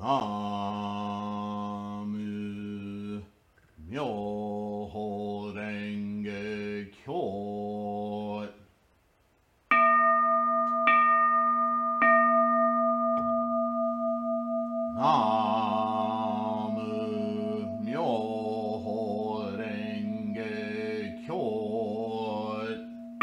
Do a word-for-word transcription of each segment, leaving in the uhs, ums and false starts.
ナム妙法蓮華経。ナム妙法蓮華経。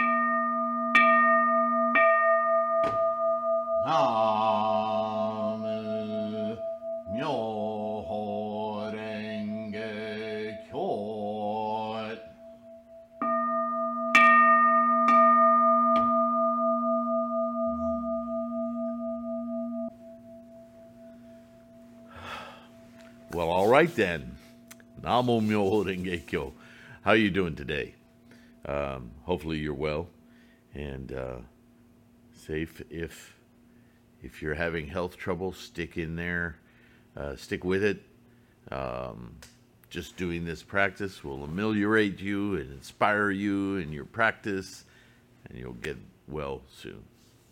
ナム妙法蓮華経。Well, all right then. Namo Myoho Renge Kyo. How are you doing today? Um, hopefully you're well and uh, safe. If if you're having health trouble, stick in there. Uh, stick with it. Um, just doing this practice will ameliorate you and inspire you in your practice, and you'll get well soon.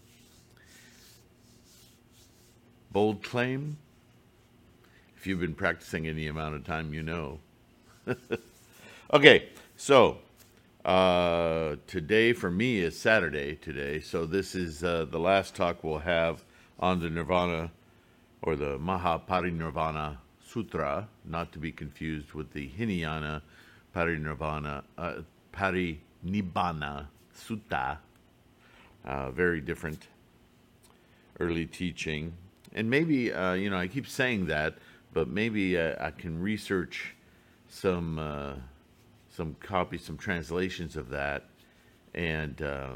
Bold claim. If you've been practicing any amount of time, you know. Okay, so uh, today for me is Saturday today, so this is uh, the last talk we'll have on the Nirvana or the Mahaparinirvana Sutra, not to be confused with the Hinayana Parinirvana uh, Parinibbana Sutta. Uh, very different early teaching, and maybe uh, you know I keep saying that. But maybe uh, I can research some uh, some copies, some translations of that, and uh,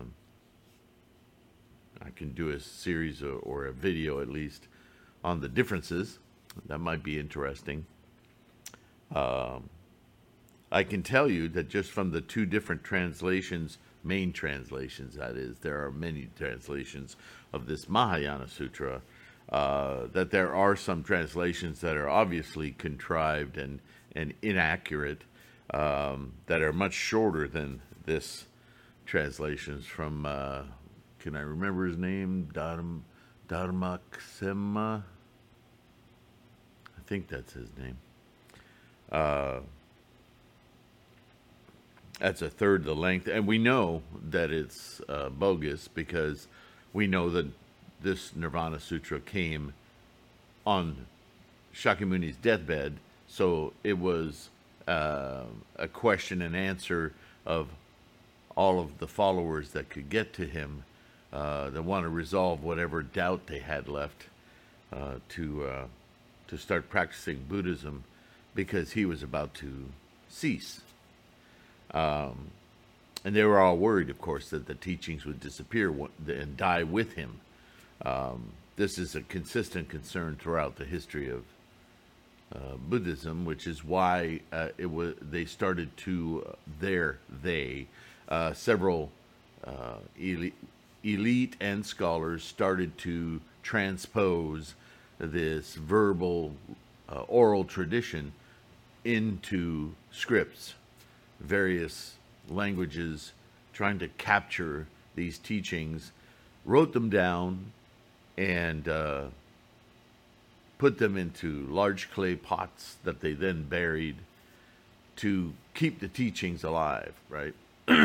I can do a series or, or a video at least on the differences. That might be interesting. Um, I can tell you that just from the two different translations, main translations that is, there are many translations of this Mahayana Sutra. Uh, that there are some translations that are obviously contrived and, and inaccurate, um, that are much shorter than this translations from, uh, can I remember his name? Dharm, Dharmaksema? I think that's his name. Uh, that's a third the length. And we know that it's uh, bogus because we know that this Nirvana Sutra came on Shakyamuni's deathbed, so it was uh, a question and answer of all of the followers that could get to him, uh, that want to resolve whatever doubt they had left uh, to uh, to start practicing Buddhism, because he was about to cease. Um, and they were all worried, of course, that the teachings would disappear and die with him. Um, this is a consistent concern throughout the history of uh, Buddhism, which is why uh, it was they started to uh, there they uh, several uh, elite, elite and scholars started to transpose this verbal uh, oral tradition into scripts, various languages, trying to capture these teachings, wrote them down, and uh, put them into large clay pots that they then buried to keep the teachings alive, right?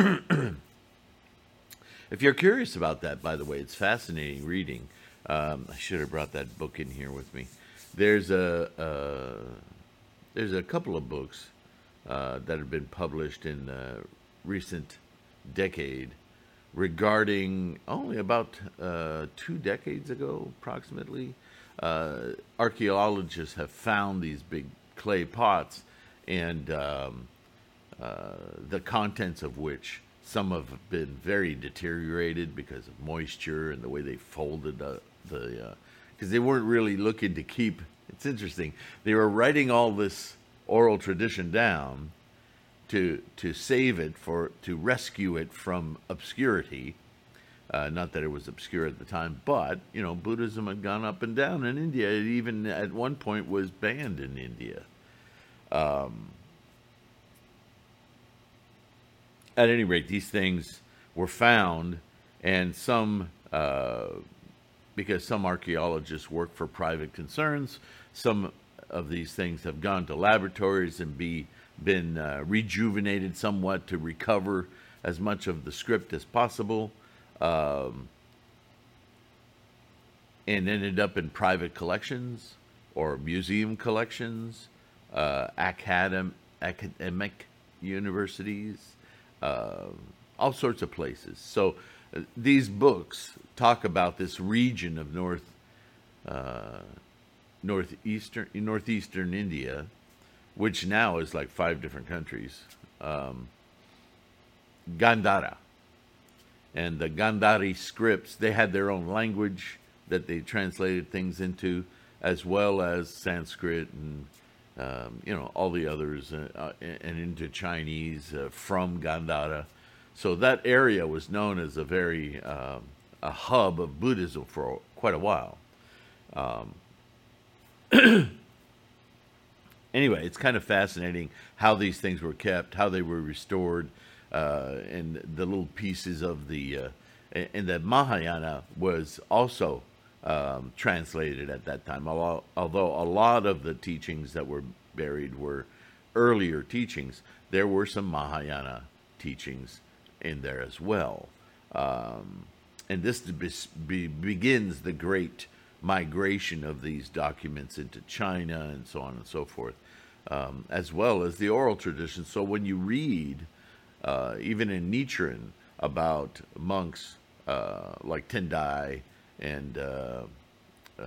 If you're curious about that, by the way, it's fascinating reading. Um, I should have brought that book in here with me. There's a uh, there's a couple of books uh, that have been published in the recent decade regarding only about uh, two decades ago, approximately. Uh, archaeologists have found these big clay pots, and um, uh, the contents of which some have been very deteriorated because of moisture and the way they folded uh, the, because uh, they weren't really looking to keep. It's interesting. They were writing all this oral tradition down to to save it, for to rescue it from obscurity. Uh, not that it was obscure at the time, but you know, Buddhism had gone up and down in India. It even at one point was banned in India. Um, at any rate, these things were found, and some uh, because some archaeologists work for private concerns. Some of these things have gone to laboratories and be been uh, rejuvenated somewhat to recover as much of the script as possible, um, and ended up in private collections or museum collections, uh, academ- academic universities, uh, all sorts of places. So uh, these books talk about this region of north, uh, northeastern, northeastern India, which now is like five different countries. Um, Gandhara. And the Gandhari scripts, they had their own language that they translated things into, as well as Sanskrit and um, you know, all the others, uh, uh, and into Chinese uh, from Gandhara. So that area was known as a very um, a hub of Buddhism for quite a while. Um, anyway, it's kind of fascinating how these things were kept, how they were restored, uh, and the little pieces of the uh, and the Mahayana was also um, translated at that time. Although a lot of the teachings that were buried were earlier teachings, there were some Mahayana teachings in there as well. Um, and this be, be, begins the great migration of these documents into China and so on and so forth, um, as well as the oral tradition. So when you read, uh, even in Nichiren, about monks uh, like Tendai and, uh, uh,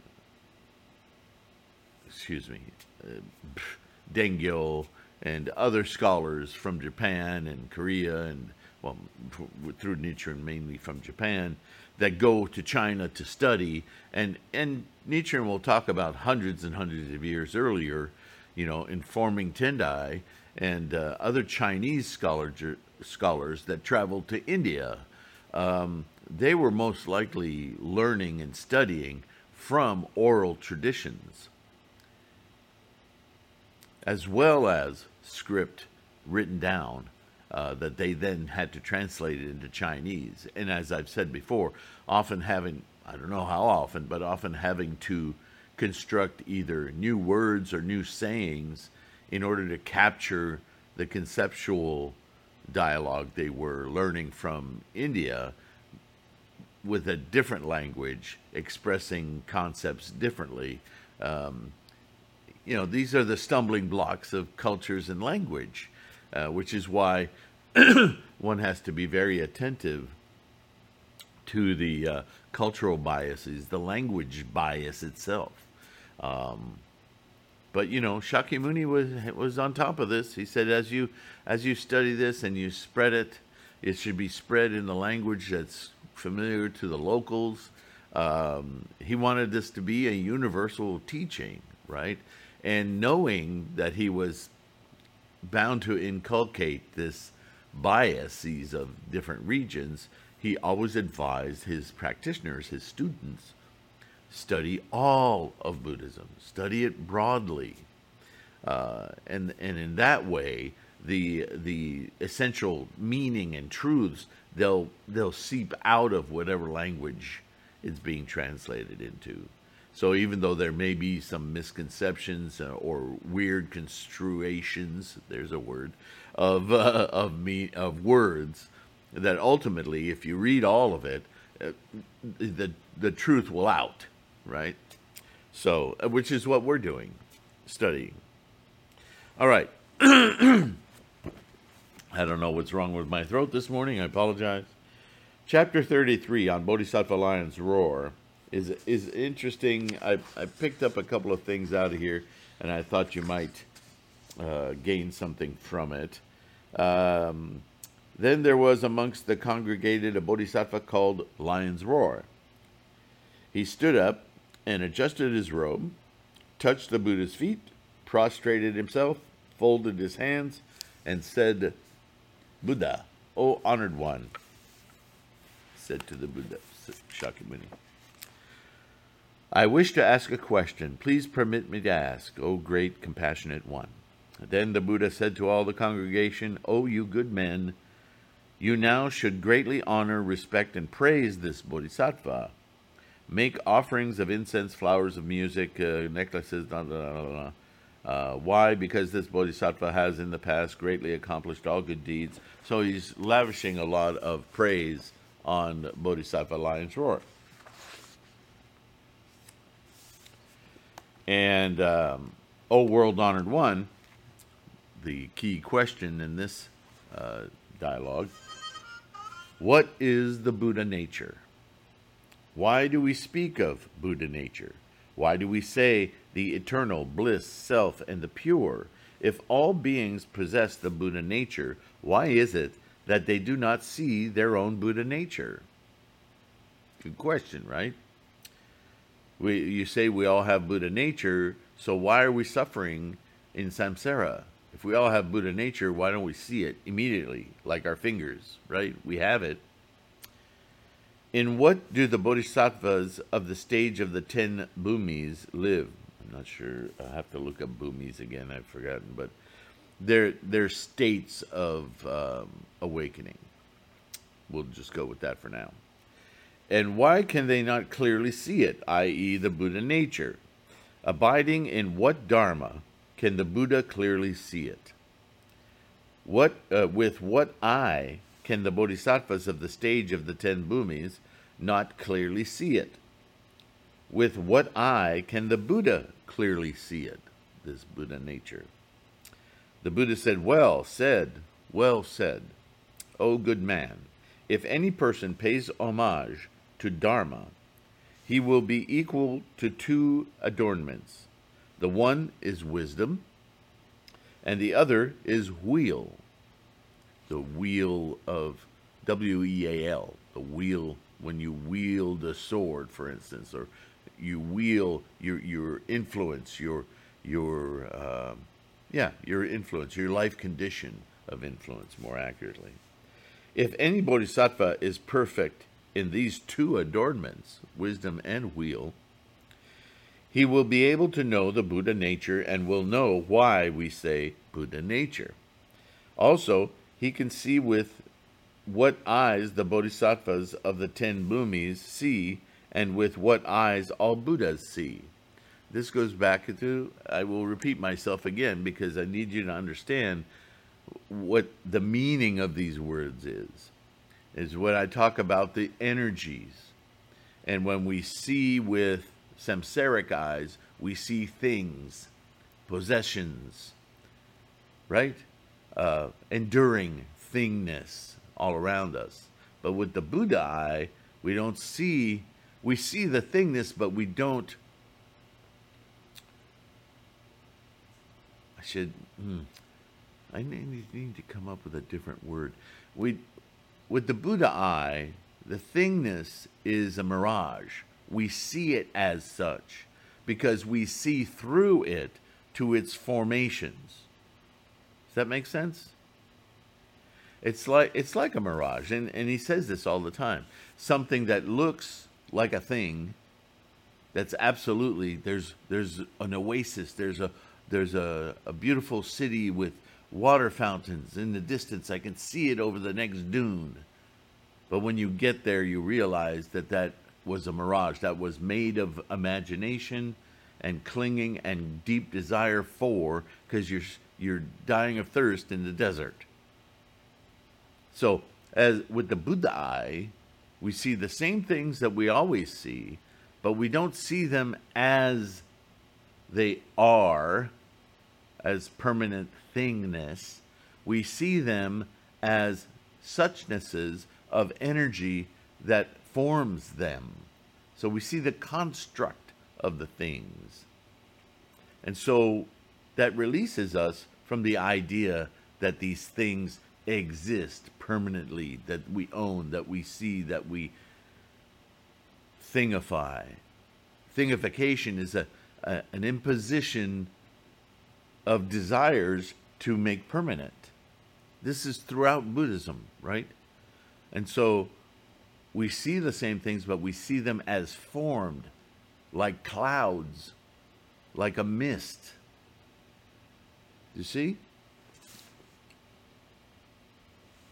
excuse me, uh, Dengyo and other scholars from Japan and Korea and, well, through Nichiren mainly from Japan, that go to China to study. And, and Nichiren will talk about hundreds and hundreds of years earlier, you know, informing Tendai and uh, other Chinese scholar, scholars that traveled to India. Um, they were most likely learning and studying from oral traditions, as well as script written down uh, that they then had to translate it into Chinese. And as I've said before, often having, I don't know how often, but often having to construct either new words or new sayings in order to capture the conceptual dialogue they were learning from India with a different language, expressing concepts differently. Um, you know, these are the stumbling blocks of cultures and language, uh, which is why one has to be very attentive to the uh, cultural biases, the language bias itself. Um, but you know, Shakyamuni was was on top of this. He said, as you as you study this and you spread it, it should be spread in the language that's familiar to the locals. Um, he wanted this to be a universal teaching, right? And knowing that he was bound to inculcate this biases of different regions, he always advised his practitioners, his students, study all of Buddhism, study it broadly, uh, and and in that way, the the essential meaning and truths they'll they'll seep out of whatever language it's being translated into. So even though there may be some misconceptions uh, or weird construations, there's a word, of uh, of me of words, that ultimately, if you read all of it, uh, the the truth will out, right? So, uh, which is what we're doing, studying. All right. I don't know what's wrong with my throat this morning. I apologize. Chapter thirty-three on Bodhisattva Lion's Roar is is interesting. I, I picked up a couple of things out of here, and I thought you might uh, gain something from it. Um, then there was amongst the congregated a bodhisattva called Lion's Roar. He stood up and adjusted his robe, touched the Buddha's feet, prostrated himself, folded his hands, and said, "Buddha, O honored one," said to the Buddha, Shakyamuni, "I wish to ask a question. Please permit me to ask, O great compassionate one." Then the Buddha said to all the congregation, "O you good men, you now should greatly honor, respect, and praise this bodhisattva, make offerings of incense, flowers of music, uh, necklaces, blah, blah, blah, blah. Uh, why? Because this bodhisattva has in the past greatly accomplished all good deeds. So he's lavishing a lot of praise on Bodhisattva Lion's Roar. And, um, O World Honored One, the key question in this uh, dialogue, what is the Buddha nature? Why do we speak of Buddha nature? Why do we say the eternal bliss, self, and the pure? If all beings possess the Buddha nature, why is it that they do not see their own Buddha nature? Good question, right? We, you say we all have Buddha nature, so why are we suffering in samsara? If we all have Buddha nature, why don't we see it immediately, like our fingers, right? We have it. In what do the bodhisattvas of the stage of the ten bhumis live? I'm not sure. I'll have to look up bhumis again. I've forgotten. But they're, they're states of um, awakening. We'll just go with that for now. And why can they not clearly see it, that is the Buddha nature? Abiding in what dharma can the Buddha clearly see it? What, uh, with what eye can the bodhisattvas of the stage of the ten bhumis not clearly see it? With what eye can the Buddha clearly see it, this Buddha nature? The Buddha said, well said, well said, O good man, if any person pays homage to Dharma, he will be equal to two adornments. The one is wisdom, and the other is wheel. The wheel of W E A L, the wheel when you wield a sword, for instance, or you wield your your influence, your your uh, yeah, your influence, your life condition of influence, more accurately. If any bodhisattva is perfect in these two adornments, wisdom and wheel, he will be able to know the Buddha nature and will know why we say Buddha nature. Also, he can see with what eyes the bodhisattvas of the ten bhumis see and with what eyes all Buddhas see. This goes back to, I will repeat myself again because I need you to understand what the meaning of these words is. Is when I talk about the energies. And when we see with samsaric eyes, we see things, possessions, right? Uh, enduring thingness all around us. But with the Buddha eye, we don't see, we see the thingness, but we don't, I should, hmm, I need, need to come up with a different word. We, with the Buddha eye, the thingness is a mirage. We see it as such because we see through it to its formations. Does that make sense? It's like it's like a mirage, and, and he says this all the time. Something that looks like a thing, that's absolutely, there's there's an oasis, there's a there's a, a beautiful city with water fountains in the distance. I can see it over the next dune. But when you get there, you realize that that was a mirage. That was made of imagination and clinging and deep desire for, because you're, you're dying of thirst in the desert. So as with the Buddha eye, we see the same things that we always see, but we don't see them as they are, as permanent thingness. We see them as suchnesses of energy that forms them. So we see the construct of the things. And so that releases us from the idea that these things exist permanently, that we own, that we see, that we thingify. Thingification is a, a an imposition of desires to make permanent. This is throughout Buddhism, right? And so we see the same things, but we see them as formed, like clouds, like a mist. You see?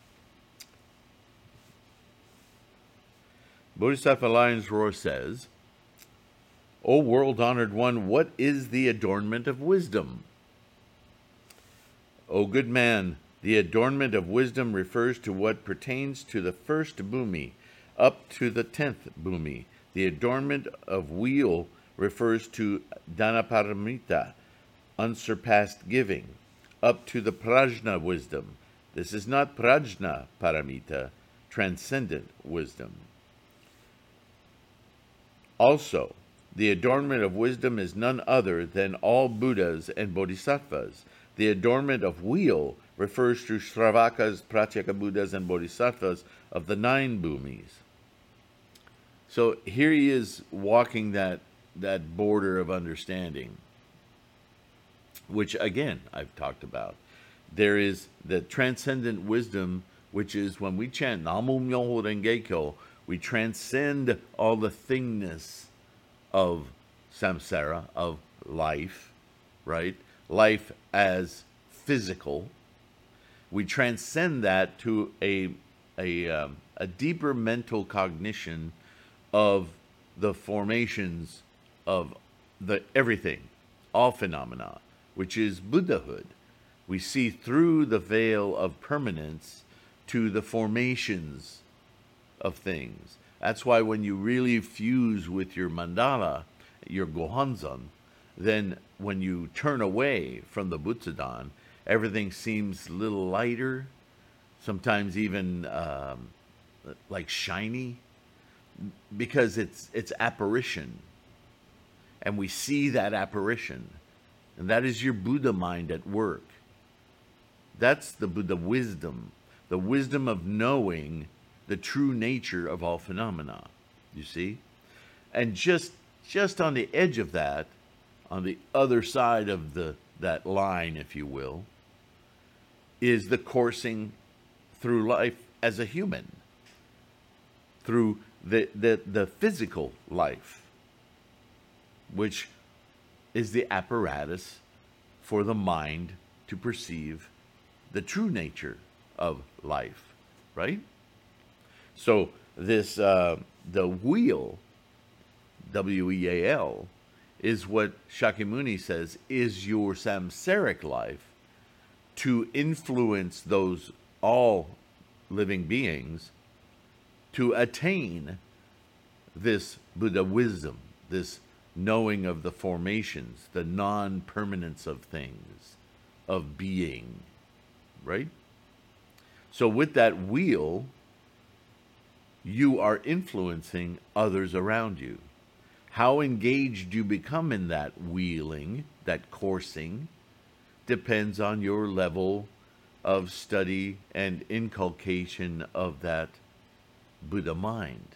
Bodhisattva Lion's Roar says, O world-honored one, what is the adornment of wisdom? O good man, the adornment of wisdom refers to what pertains to the first bhumi, up to the tenth bhumi. The adornment of wheel refers to dhanaparamita, unsurpassed giving, up to the prajna wisdom. This is not prajna paramita, transcendent wisdom. Also, the adornment of wisdom is none other than all Buddhas and Bodhisattvas. The adornment of wheel refers to Shravakas, Pratyeka Buddhas, and Bodhisattvas of the nine bhumis. So here he is walking that, that border of understanding, which again, I've talked about. There is the transcendent wisdom, which is when we chant Namu Myoho Renge Kyo, we transcend all the thingness of samsara, of life, right? Life as physical. We transcend that to a, a, um, a deeper mental cognition of the formations of the everything, all phenomena, which is Buddhahood. We see through the veil of permanence to the formations of things. That's why when you really fuse with your mandala, your gohanzon, then when you turn away from the Butsudan, everything seems a little lighter, sometimes even um, like shiny, because it's it's apparition. And we see that apparition. And that is your Buddha mind at work. That's the Buddha wisdom, the wisdom of knowing the true nature of all phenomena, you see? And just just on the edge of that, on the other side of the that line, if you will, is the coursing through life as a human, through the, the, the physical life, which is the apparatus for the mind to perceive the true nature of life, right? So this, uh, the wheel, W E A L, is what Shakyamuni says is your samsaric life to influence those all living beings to attain this Buddha wisdom, this knowing of the formations, the non-permanence of things, of being, right? So with that wheel, you are influencing others around you. How engaged you become in that wheeling, that coursing, depends on your level of study and inculcation of that Buddha mind.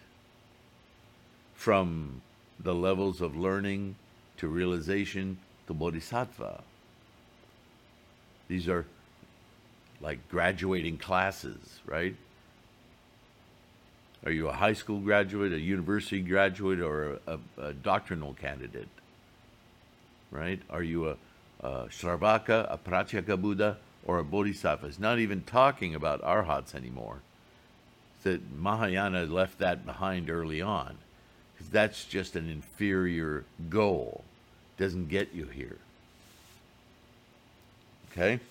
From the levels of learning to realization to bodhisattva. These are like graduating classes, right? Are you a high school graduate, a university graduate, or a, a, a doctrinal candidate? Right? Are you a, a Shravaka, a Pratyeka Buddha, or a Bodhisattva? It's not even talking about arhats anymore. That Mahayana left that behind early on, because that's just an inferior goal. It doesn't get you here. Okay?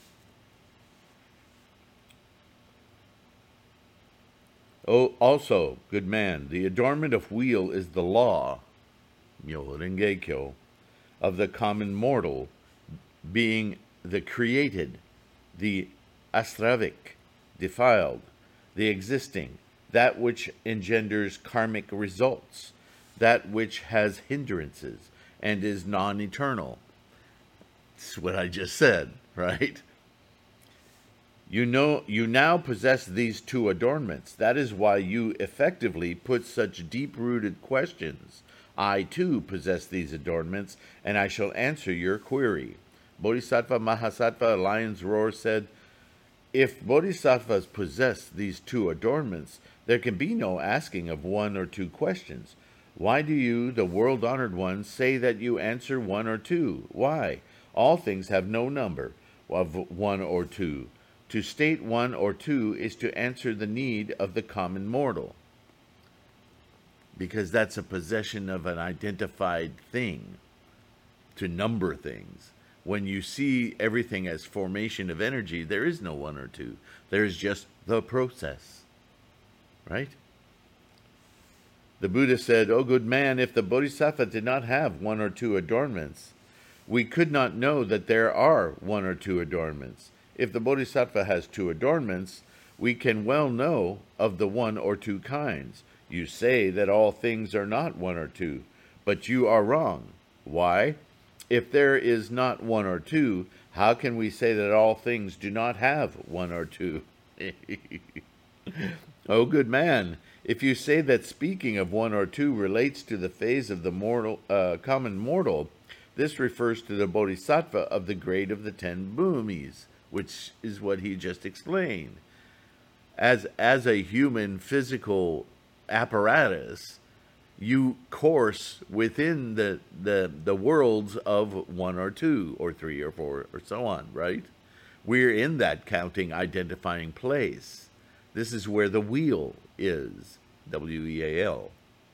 Oh, also, good man, the adornment of wheel is the law, Myoho Renge Kyo, of the common mortal, being the created, the astravic, defiled, the existing, that which engenders karmic results, that which has hindrances and is non-eternal. That's what I just said, right? You know, you now possess these two adornments. That is why you effectively put such deep-rooted questions. I, too, possess these adornments, and I shall answer your query. Bodhisattva Mahasattva, Lion's Roar, said, if bodhisattvas possess these two adornments, there can be no asking of one or two questions. Why do you, the world-honored one, say that you answer one or two? Why? All things have no number of one or two. To state one or two is to answer the need of the common mortal. because that's a possession of an identified thing, to number things. When you see everything as formation of energy, there is no one or two. There is just the process, right? The Buddha said, "O good man, if the Bodhisattva did not have one or two adornments, we could not know that there are one or two adornments. If the Bodhisattva has two adornments, we can well know of the one or two kinds. You say that all things are not one or two, but you are wrong. Why? If there is not one or two, how can we say that all things do not have one or two?" O good man, if you say that speaking of one or two relates to the phase of the mortal, uh, common mortal, this refers to the Bodhisattva of the grade of the ten bhumis, which is what he just explained. As, as a human physical apparatus, you course within the, the, the worlds of one or two or three or four or so on, right? We're in that counting, identifying place. This is where the wheel is, W E A L.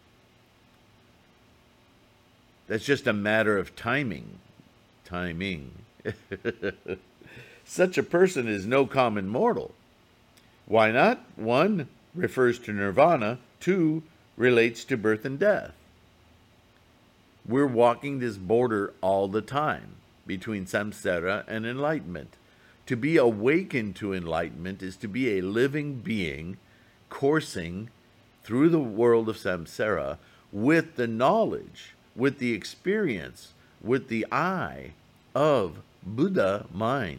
That's just a matter of timing. Timing. Such a person is no common mortal. Why not? One refers to nirvana. Two relates to birth and death. We're walking this border all the time between samsara and enlightenment. To be awakened to enlightenment is to be a living being coursing through the world of samsara with the knowledge, with the experience, with the eye of Buddha mind.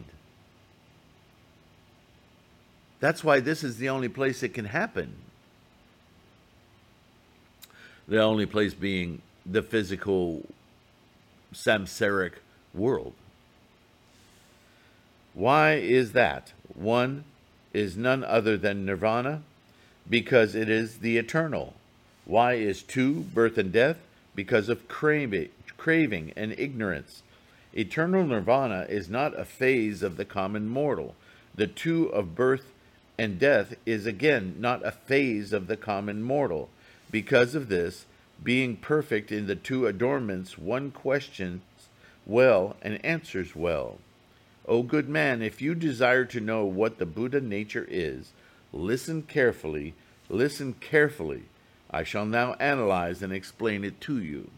That's why this is the only place it can happen. The only place being the physical samsaric world. Why is that? One is none other than nirvana, because it is the eternal. Why is two birth and death? Because of craving, craving and ignorance. Eternal nirvana is not a phase of the common mortal. The two of birth and death is again not a phase of the common mortal. Because of this, being perfect in the two adornments, one questions well and answers well. O good man, if you desire to know what the Buddha nature is, listen carefully, listen carefully. I shall now analyze and explain it to you.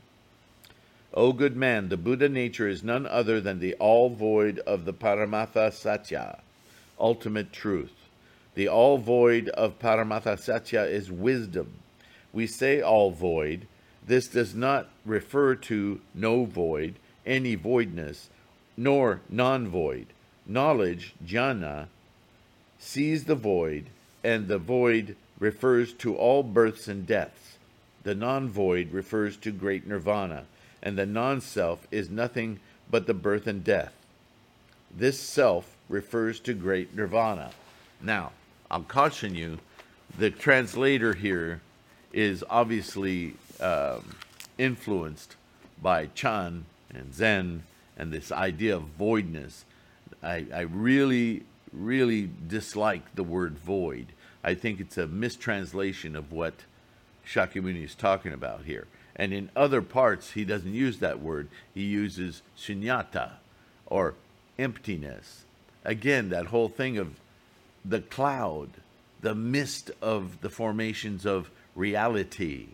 O good man, the Buddha nature is none other than the all void of the Paramatha Satya, ultimate truth. The all void of Paramatha Satya is wisdom. We say all void. This does not refer to no void, any voidness, nor non-void. Knowledge, jhana, sees the void, and the void refers to all births and deaths. The non-void refers to great nirvana, and the non-self is nothing but the birth and death. This self refers to great nirvana. Now, I'll caution you, the translator here is obviously um, influenced by Chan and Zen and this idea of voidness. I, I really, really dislike the word void. I think it's a mistranslation of what Shakyamuni is talking about here. And in other parts, he doesn't use that word. He uses shunyata, or emptiness. Again, that whole thing of the cloud, the mist of the formations of reality.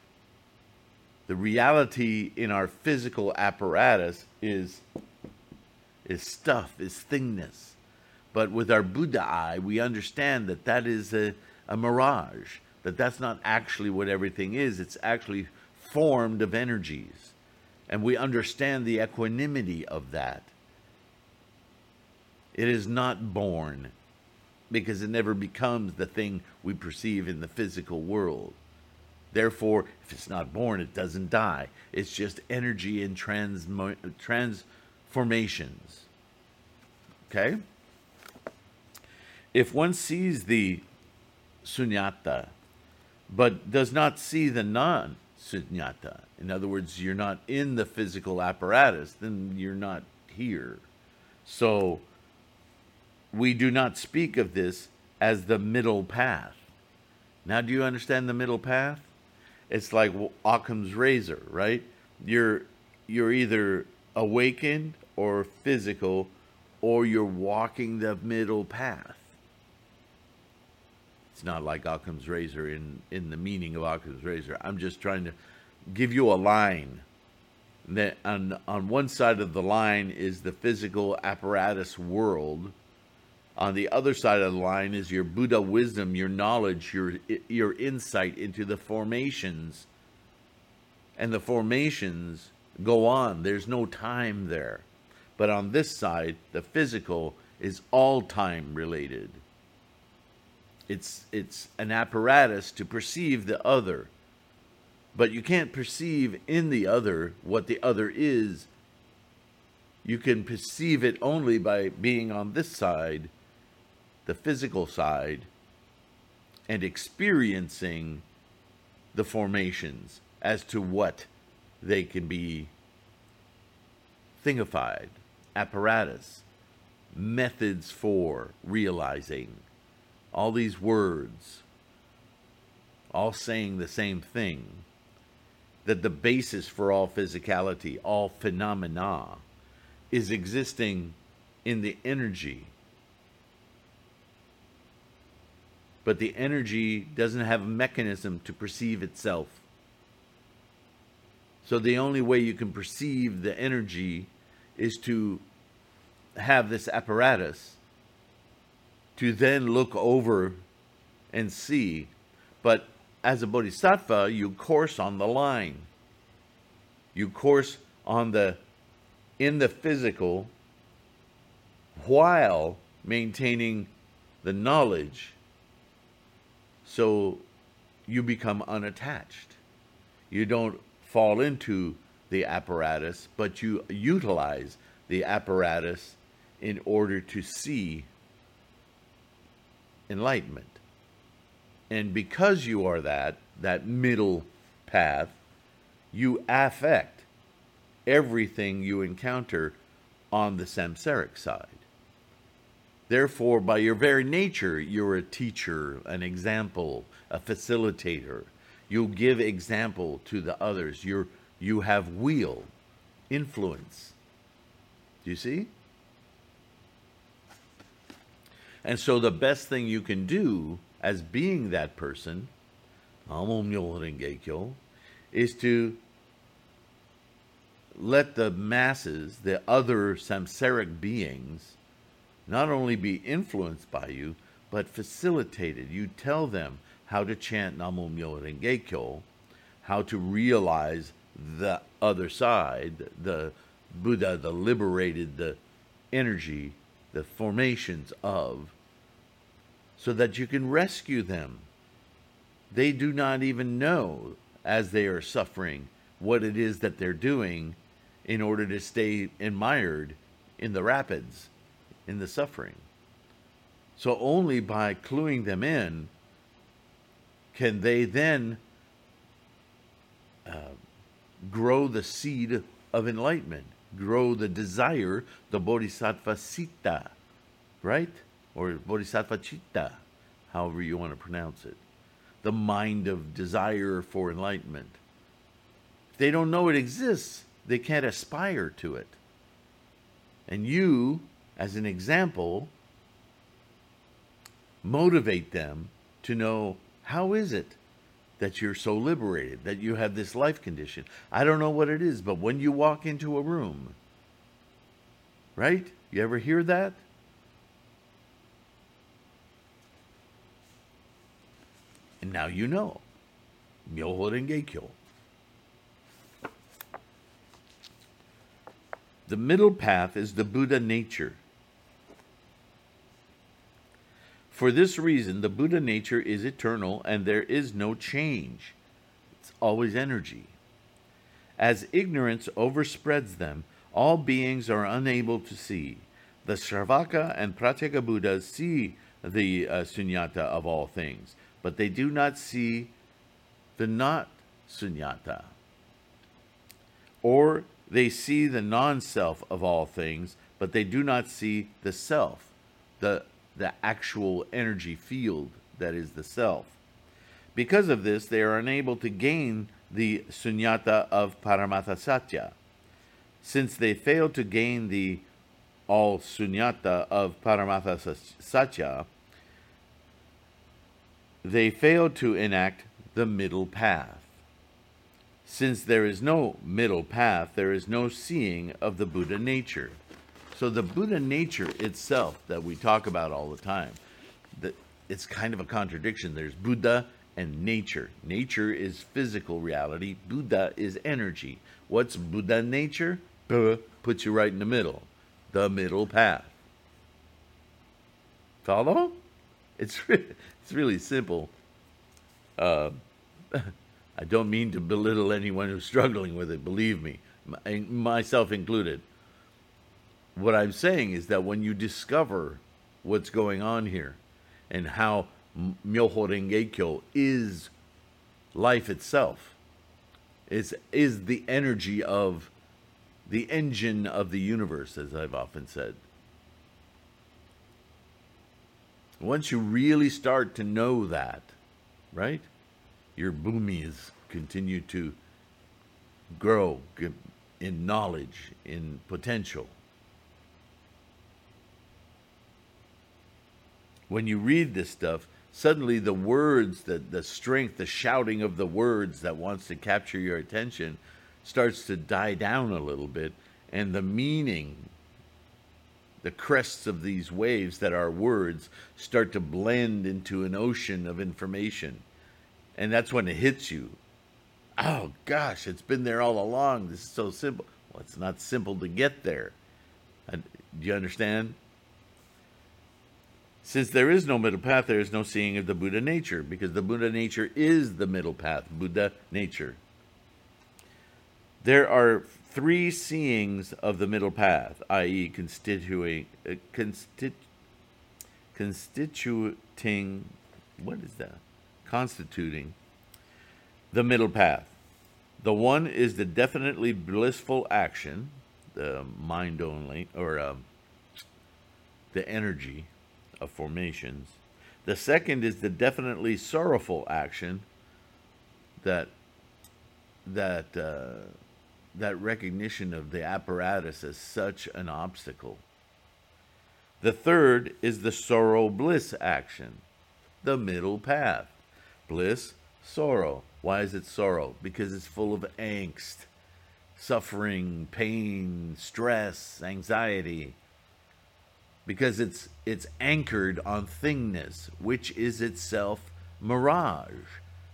The reality in our physical apparatus is, is stuff, is thingness. But with our Buddha eye, we understand that that is a, a mirage, that that's not actually what everything is. It's actually formed of energies. And we understand the equanimity of that. It is not born, because it never becomes the thing we perceive in the physical world. Therefore, if it's not born, it doesn't die. It's just energy in transmo- transformations. Okay? If one sees the sunyata, but does not see the non-sunyata, in other words, you're not in the physical apparatus, then you're not here. So, we do not speak of this as the middle path. Now, do you understand the middle path? It's like Occam's razor, right? You're you're either awakened or physical, or you're walking the middle path. It's not like Occam's razor in, in the meaning of Occam's razor. I'm just trying to give you a line. That on, on one side of the line is the physical apparatus world. On the other side of the line is your Buddha wisdom, your knowledge, your, your insight into the formations. And the formations go on. There's no time there. But on this side, the physical is all time related. It's, it's an apparatus to perceive the other. But you can't perceive in the other what the other is. You can perceive it only by being on this side, the physical side, and experiencing the formations as to what they can be thingified, apparatus, methods for realizing. All these words, all saying the same thing, that the basis for all physicality, all phenomena, is existing in the energy. But the energy doesn't have a mechanism to perceive itself. So the only way you can perceive the energy is to have this apparatus to then look over and see. But as a bodhisattva, you course on the line. You course on the, in the physical, while maintaining the knowledge, so you become unattached. You don't fall into the apparatus, but you utilize the apparatus in order to see enlightenment. And because you are that, that middle path, you affect everything you encounter on the samsaric side. Therefore, by your very nature, you're a teacher, an example, a facilitator. You give example to the others. You're, you have will, influence. Do you see? And so the best thing you can do as being that person, is to let the masses, the other samsaric beings, not only be influenced by you, but facilitated. You tell them how to chant Namo Myoho Renge Kyo, how to realize the other side, the Buddha, the liberated, the energy, the formations of, so that you can rescue them. They do not even know, as they are suffering, what it is that they're doing in order to stay admired in the rapids, in the suffering. So only by cluing them in can they then uh, grow the seed of enlightenment, grow the desire, the bodhisattva citta, right? Or bodhisattva citta, however you want to pronounce it. The mind of desire for enlightenment. If they don't know it exists, they can't aspire to it. And you, as an example, motivate them to know, how is it that you're so liberated, that you have this life condition? I don't know what it is, but when you walk into a room, right? You ever hear that? And now you know. Myoho Renge Kyo. The middle path is the Buddha nature. For this reason, the Buddha nature is eternal and there is no change. It's always energy. As ignorance overspreads them, all beings are unable to see. The Sravaka and Pratyeka Buddhas see the uh, sunyata of all things, but they do not see the not sunyata. Or they see the non-self of all things, but they do not see the self, the, the actual energy field that is the self. Because of this, they are unable to gain the sunyata of Paramatha Satya. Since they fail to gain the all sunyata of Paramatha Satya, they fail to enact the middle path. Since there is no middle path, there is no seeing of the Buddha nature. So the Buddha nature itself that we talk about all the time, that it's kind of a contradiction. There's Buddha and nature. Nature is physical reality. Buddha is energy. What's Buddha nature? Buh puts you right in the middle. The middle path. Follow? It's, re- it's really simple. Uh, I don't mean to belittle anyone who's struggling with it, believe me, myself included. What I'm saying is that when you discover what's going on here and how Myoho Renge Kyo is life itself, is, is the energy of the engine of the universe, as I've often said. Once you really start to know that, right? Your bhumis continue to grow in knowledge, in potential. When you read this stuff, suddenly the words, the, the strength, the shouting of the words that wants to capture your attention starts to die down a little bit, and the meaning, the crests of these waves that are words, start to blend into an ocean of information. And that's when it hits you. Oh, gosh, it's been there all along. This is so simple. Well, it's not simple to get there. Do you understand? Since there is no middle path, there is no seeing of the Buddha nature, because the Buddha nature is the middle path, Buddha nature. There are three seeings of the middle path, that is constituting, uh, constit, constituting, what is that? Constituting the middle path. The one is the definitely blissful action, the mind only, or um, the energy of formations. The second is the definitely sorrowful action, that that uh, that recognition of the apparatus as such an obstacle. The third is the sorrow-bliss action, the middle path. Bliss, sorrow. Why is it sorrow? Because it's full of angst, suffering, pain, stress, anxiety. Because it's it's anchored on thingness, which is itself mirage.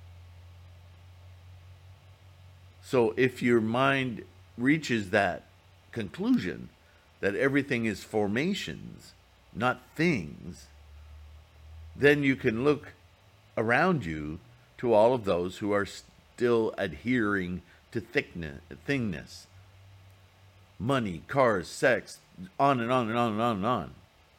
So if your mind reaches that conclusion that everything is formations, not things, then you can look around you to all of those who are still adhering to thickness, thingness. Money, cars, sex, on and on and on and on and on.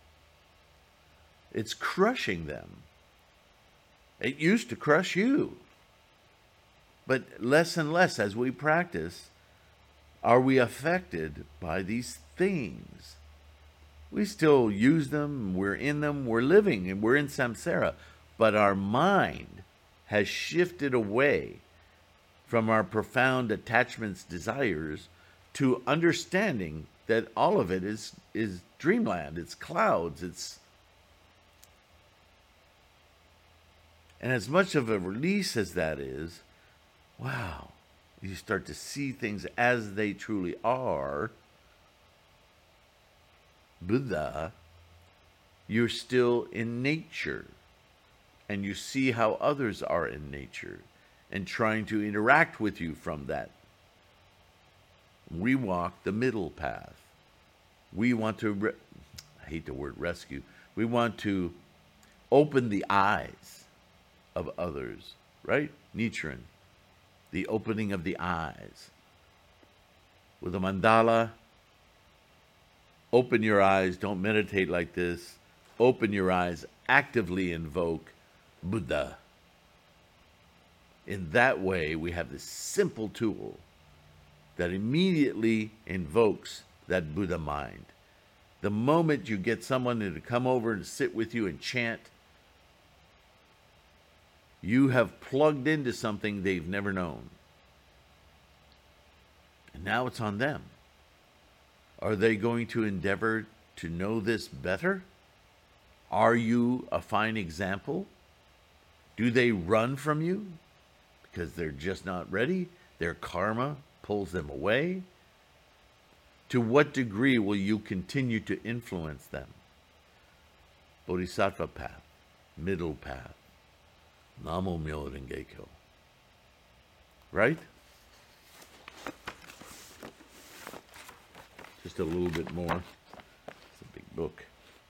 It's crushing them. It used to crush you. But less and less as we practice, are we affected by these things. We still use them, we're in them, we're living, and we're in samsara. But our mind has shifted away from our profound attachments, desires, to understanding that all of it is, is dreamland, it's clouds, it's... And as much of a release as that is, wow, you start to see things as they truly are. Buddha, you're still in nature, and you see how others are in nature and trying to interact with you from that. We walk the middle path. We want to, re- I hate the word rescue, we want to open the eyes of others, right? Nichiren, the opening of the eyes. With a mandala, open your eyes, don't meditate like this. Open your eyes, actively invoke Buddha. In that way, we have this simple tool that immediately invokes that Buddha mind. The moment you get someone to come over and sit with you and chant, You have plugged into something they've never known. And now it's on them. Are they going to endeavor to know this better? Are you a fine example? Do they run from you because they're just not ready? Their karma pulls them away? To what degree will you continue to influence them? Bodhisattva path, middle path, Namo Myoho Renge Kyo. Right? Just a little bit more. It's a big book.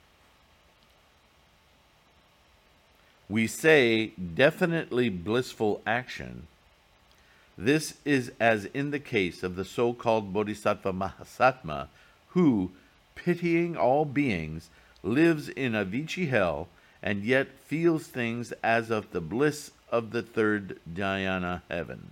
We say definitely blissful action. This is as in the case of the so-called Bodhisattva Mahasattva, who, pitying all beings, lives in a Vichy hell and yet feels things as of the bliss of the third dhyana heaven.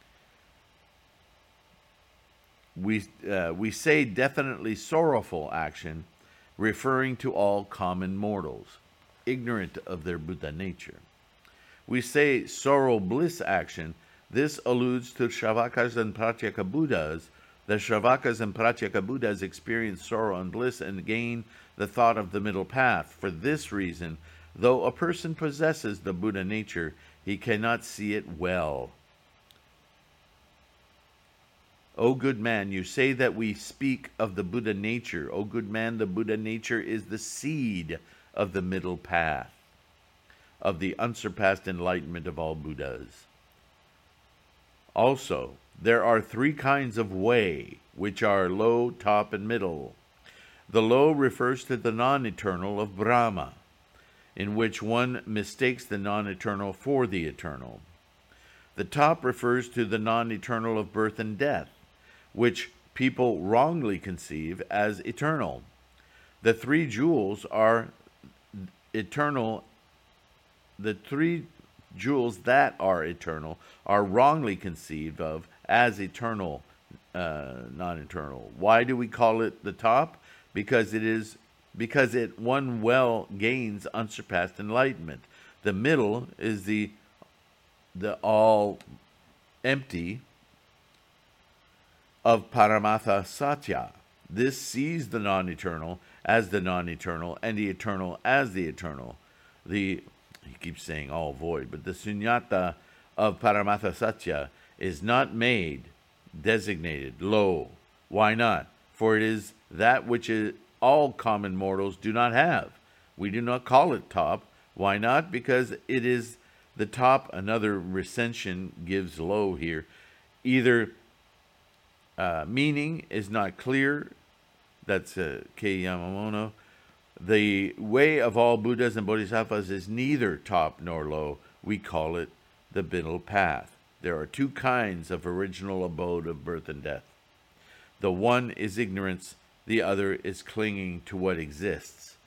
We, uh, we say definitely sorrowful action, referring to all common mortals, ignorant of their Buddha nature. We say sorrow bliss action. This alludes to Shravakas and Pratyeka Buddhas. The Shravakas and Pratyeka Buddhas experience sorrow and bliss and gain the thought of the middle path. For this reason, though a person possesses the Buddha nature, he cannot see it well. O good man, you say that we speak of the Buddha nature. O good man, the Buddha nature is the seed of the middle path, of the unsurpassed enlightenment of all Buddhas. Also, there are three kinds of way, which are low, top, and middle. The low refers to the non-eternal of Brahma, in which one mistakes the non-eternal for the eternal. The top refers to the non-eternal of birth and death, which people wrongly conceive as eternal. The three jewels are eternal. The three jewels that are eternal are wrongly conceived of as eternal, uh, non-eternal. Why do we call it the top? Because it is because it one well gains unsurpassed enlightenment. The middle is the the all empty of Paramatha Satya. This sees the non-eternal as the non-eternal and the eternal as the eternal. The he keeps saying all void, but the sunyata of Paramatha Satya is not made, designated, low. Why not? For it is that which is all common mortals do not have. We do not call it top. Why not? Because it is the top. Another recension gives low here. Either uh, meaning is not clear. That's uh, K. Yamamono. The way of all Buddhas and Bodhisattvas is neither top nor low. We call it the middle path. There are two kinds of original abode of birth and death. The one is ignorance, the other is clinging to what exists.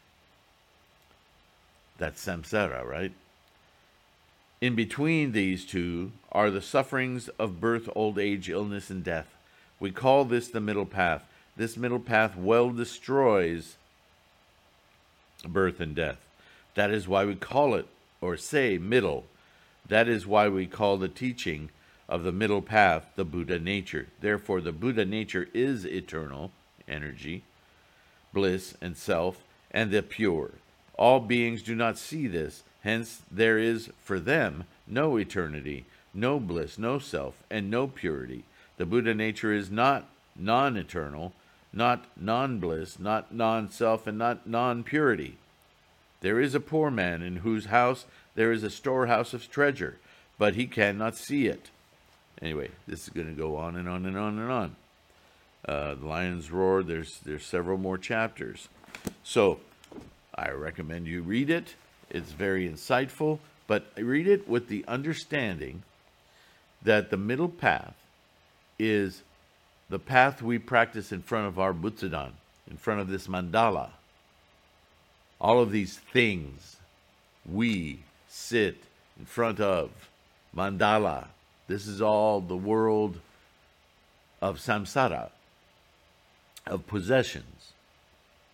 That's samsara, right? In between these two are the sufferings of birth, old age, illness, and death. We call this the middle path. This middle path well destroys birth and death. That is why we call it, or say, middle. That is why we call the teaching of the middle path the Buddha nature. Therefore, the Buddha nature is eternal, energy, bliss, and self, and the pure. All beings do not see this. Hence, there is for them no eternity, no bliss, no self, and no purity. The Buddha nature is not non-eternal, not non-bliss, not non-self, and not non-purity. There is a poor man in whose house there is a storehouse of treasure, but he cannot see it. Anyway, this is going to go on and on and on and on. Uh, the Lion's Roar, there's, there's several more chapters. So, I recommend you read it. It's very insightful, but read it with the understanding that the middle path is the path we practice in front of our Butsudan, in front of this mandala. All of these things we sit in front of mandala. This is all the world of samsara, of possessions,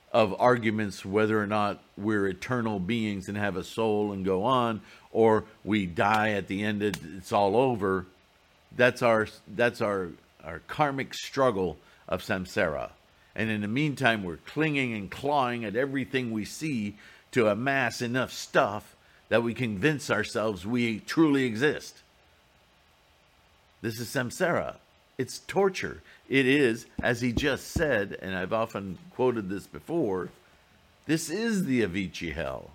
of arguments whether or not we're eternal beings and have a soul and go on, or we die at the end, it's all over. That's our that's our our karmic struggle of samsara. And in the meantime, we're clinging and clawing at everything we see to amass enough stuff that we convince ourselves we truly exist. This is samsara. It's torture. It is, as he just said, and I've often quoted this before, this is the Avicii hell.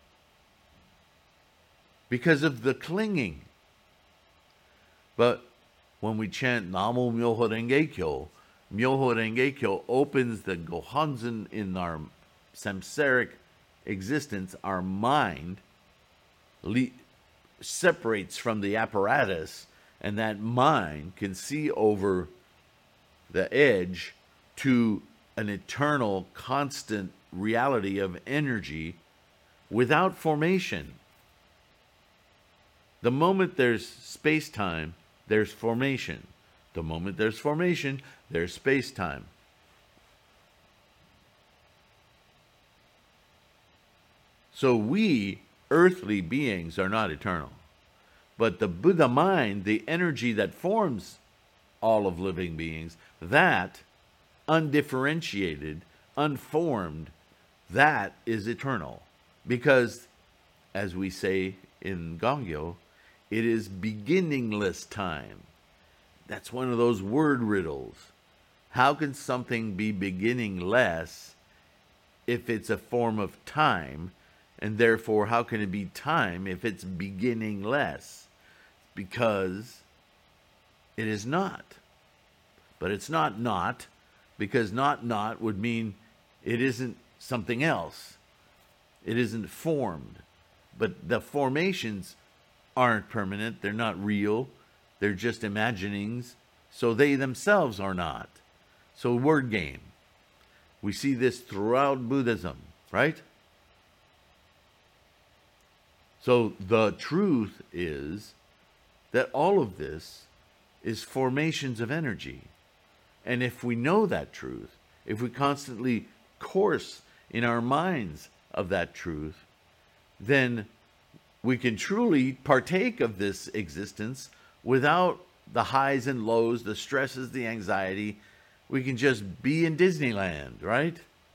Because of the clinging. But when we chant Namo Myoho Renge Kyo, Myoho Renge Kyo opens the Gohonzon in our samsaric existence. Our mind le- separates from the apparatus, and that mind can see over the edge to an eternal, constant reality of energy without formation. The moment there's space-time, there's formation. The moment there's formation, there's space-time. So we, earthly beings, are not eternal. But the Buddha mind, the energy that forms all of living beings, that, undifferentiated, unformed, that is eternal. Because, as we say in Gongyo, it is beginningless time. That's one of those word riddles. How can something be beginningless if it's a form of time? And therefore, how can it be time if it's beginningless? Because it is not. But it's not not, because not not would mean it isn't something else. It isn't formed. But the formations aren't permanent. They're not real. They're just imaginings. So they themselves are not. So word game. We see this throughout Buddhism, right? So the truth is that all of this is formations of energy. And if we know that truth, if we constantly course in our minds of that truth, then we can truly partake of this existence without the highs and lows, the stresses, the anxiety. We can just be in Disneyland, right?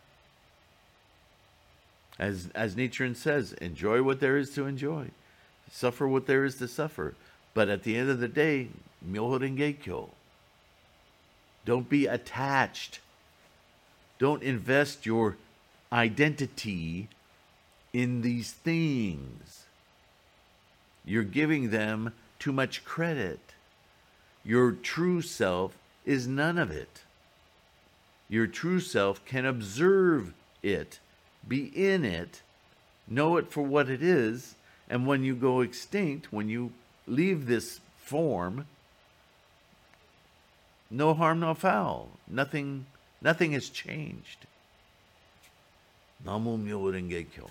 As as Nichiren says, enjoy what there is to enjoy. Suffer what there is to suffer. But at the end of the day, Myoho Renge Kyo. Don't be attached. Don't invest your identity in these things. You're giving them too much credit. Your true self is none of it. Your true self can observe it, be in it, know it for what it is, and when you go extinct, when you leave this form, no harm, no foul. Nothing, nothing has changed. Namo Myoho Renge Kyo.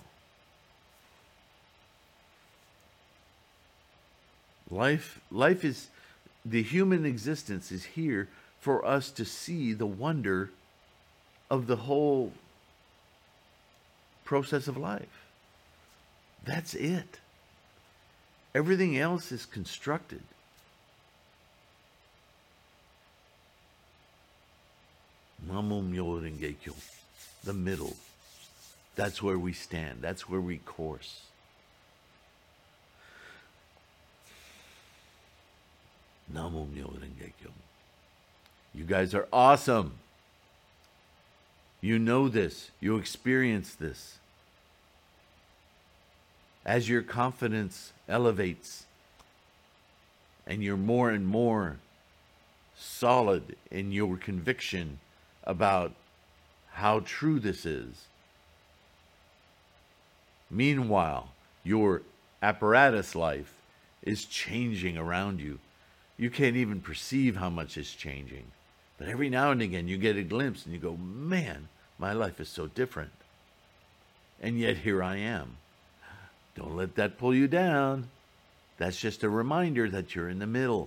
Life, life is, the human existence is here for us to see the wonder of the whole process of life. That's it. Everything else is constructed. Namo Myoho Renge Kyo. The middle. That's where we stand. That's where we course. Namo Myoho Renge Kyo. You guys are awesome. You know this. You experience this. As your confidence elevates and you're more and more solid in your conviction about how true this is, meanwhile, your apparatus life is changing around you. You can't even perceive how much is changing. But every now and again you get a glimpse and you go, man, my life is so different. And yet here I am. Don't let that pull you down. That's just a reminder that you're in the middle.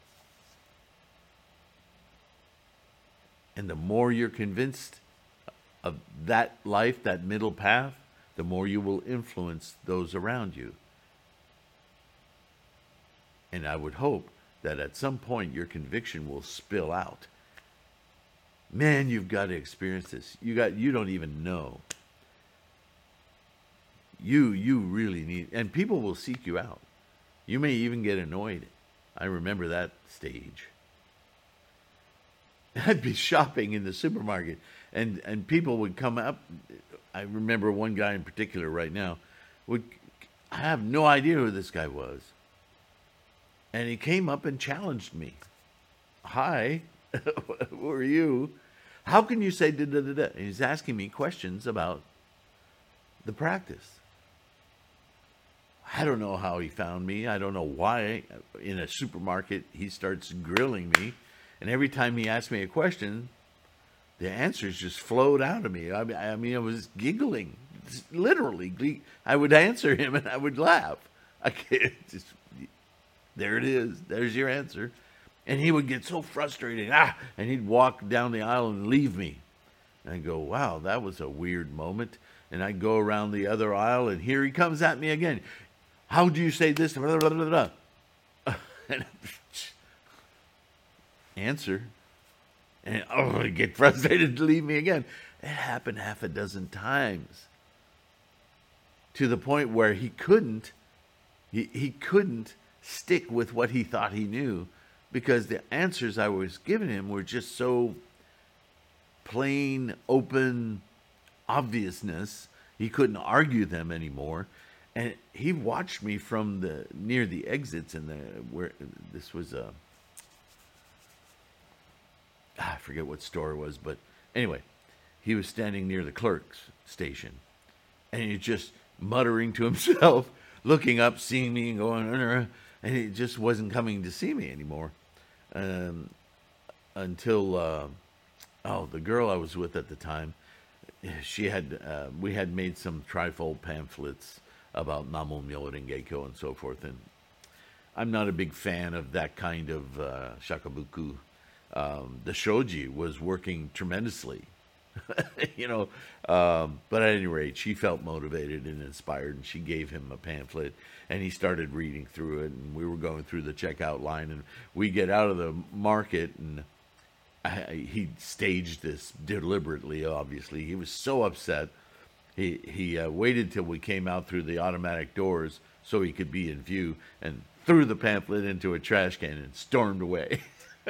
And the more you're convinced of that life, that middle path, the more you will influence those around you. And I would hope that at some point your conviction will spill out. Man, you've got to experience this. You got you don't even know. You you really need, and people will seek you out. You may even get annoyed. I remember that stage. I'd be shopping in the supermarket, and, and people would come up. I remember one guy in particular right now. Would I have no idea who this guy was. And he came up and challenged me. Hi, who are you? How can you say da da da da? And he's asking me questions about the practice. I don't know how he found me. I don't know why. In a supermarket, he starts grilling me. And every time he asked me a question, the answers just flowed out of me. I mean, I, mean, I was giggling. Literally. I would answer him and I would laugh. I can't just, there it is. There's your answer. And he would get so frustrated. Ah, and he'd walk down the aisle and leave me. And I'd go, wow, that was a weird moment. And I'd go around the other aisle, and here he comes at me again. How do you say this? Blah, blah, blah, blah. And answer. And oh, he'd get frustrated to leave me again. It happened half a dozen times. To the point where he couldn't, he, he couldn't stick with what he thought he knew, because the answers I was giving him were just so plain, open obviousness. He couldn't argue them anymore. And he watched me from the near the exits in the where this was a I forget what store it was, but anyway, he was standing near the clerk's station, and he just muttering to himself, looking up, seeing me, and going, and he just wasn't coming to see me anymore. Um, until uh, oh, the girl I was with at the time, she had uh, we had made some trifold pamphlets about Namo Myoho Renge-kyo and so forth, and I'm not a big fan of that kind of uh, shakabuku. Um, the shoji was working tremendously, you know, um, but at any rate, she felt motivated and inspired, and she gave him a pamphlet, and he started reading through it, and we were going through the checkout line, and we get out of the market, and I, he staged this deliberately, obviously. He was so upset. He he uh, waited till we came out through the automatic doors so he could be in view, and threw the pamphlet into a trash can and stormed away.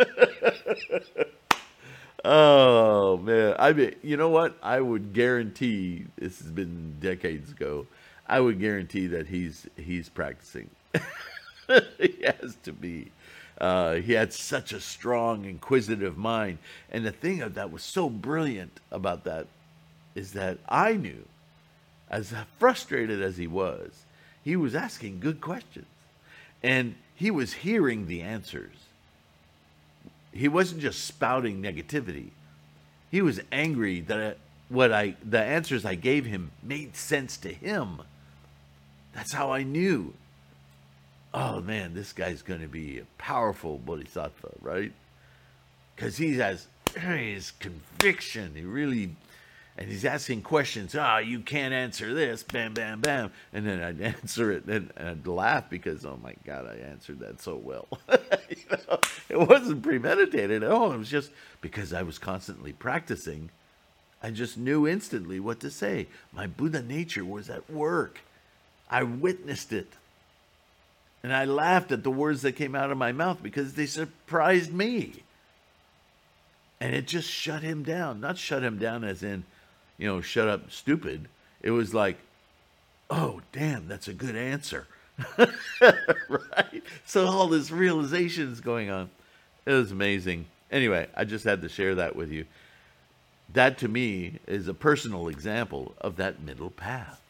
Oh, man. I mean, you know what? I would guarantee, this has been decades ago, I would guarantee that he's he's practicing. He has to be. Uh, he had such a strong, inquisitive mind. And the thing that was so brilliant about that is that I knew, as frustrated as he was, he was asking good questions. And he was hearing the answers. He wasn't just spouting negativity. He was angry that what I, the answers I gave him made sense to him. That's how I knew. Oh man, this guy's going to be a powerful bodhisattva, right? Because he has his conviction. He really, and he's asking questions. Ah, oh, you can't answer this. Bam, bam, bam. And then I'd answer it, and I'd laugh because, oh my God, I answered that so well. You know, it wasn't premeditated at all. It was just because I was constantly practicing. I just knew instantly what to say. My Buddha nature was at work. I witnessed it. And I laughed at the words that came out of my mouth because they surprised me. And it just shut him down. Not shut him down as in, you know, shut up, stupid. It was like, oh, damn, that's a good answer. Right? So all this realization is going on. It was amazing. Anyway, I just had to share that with you. That to me is a personal example of that middle path.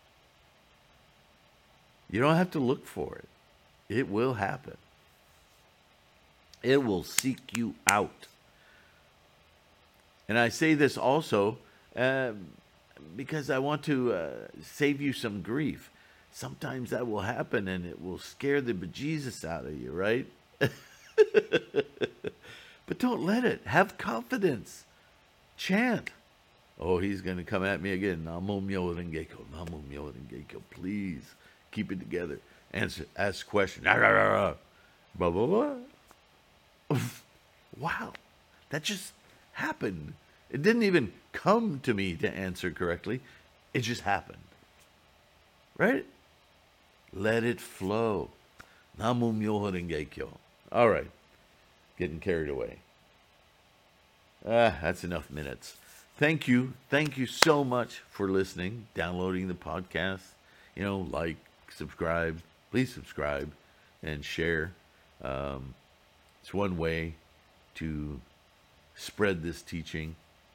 You don't have to look for it. It will happen. It will seek you out. And I say this also uh, because I want to uh, save you some grief. Sometimes that will happen and it will scare the bejesus out of you, right? But don't let it. Have confidence. Chant. Oh, he's going to come at me again. Namo Myoho Renge Kyo. Namo Myoho Renge Kyo. Please keep it together. Answer, ask questions. Blah, blah, blah, blah. Wow. That just happened. It didn't even come to me to answer correctly. It just happened. Right? Let it flow. Namo Myoho Renge Kyo. All right. Getting carried away. Ah, that's enough minutes. Thank you. Thank you so much for listening, downloading the podcast. You know, like, subscribe. Please subscribe and share. Um, it's one way to spread this teaching.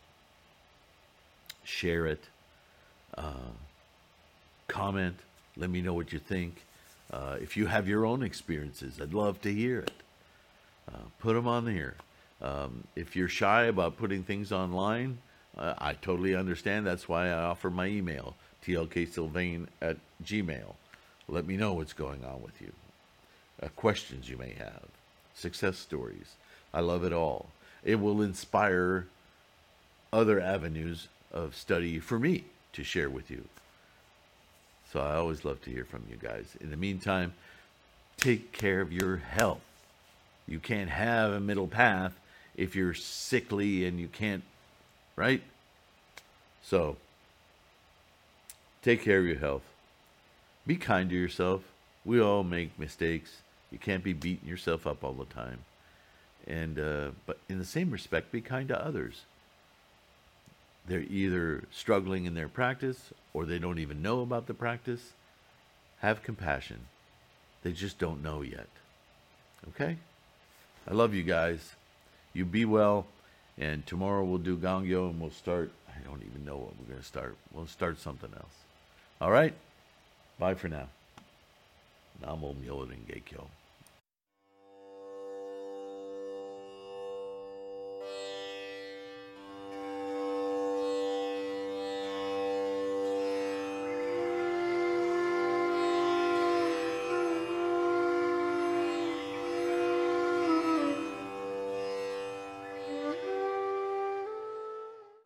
Share it. Uh, comment. Let me know what you think. Uh, if you have your own experiences, I'd love to hear it. Uh, put them on here. Um, if you're shy about putting things online, uh, I totally understand. That's why I offer my email, T L K Sylvain at gmail. Let me know what's going on with you. Uh, questions you may have. Success stories. I love it all. It will inspire other avenues of study for me to share with you. So I always love to hear from you guys. In the meantime, take care of your health. You can't have a middle path if you're sickly and you can't, right? So, take care of your health. Be kind to yourself. We all make mistakes. You can't be beating yourself up all the time. And uh, but in the same respect, be kind to others. They're either struggling in their practice or they don't even know about the practice. Have compassion. They just don't know yet. Okay? I love you guys. You be well. And tomorrow we'll do Gangyo and we'll start. I don't even know what we're going to start. We'll start something else. All right? Bye for now. Namo Myoho Renge Kyo.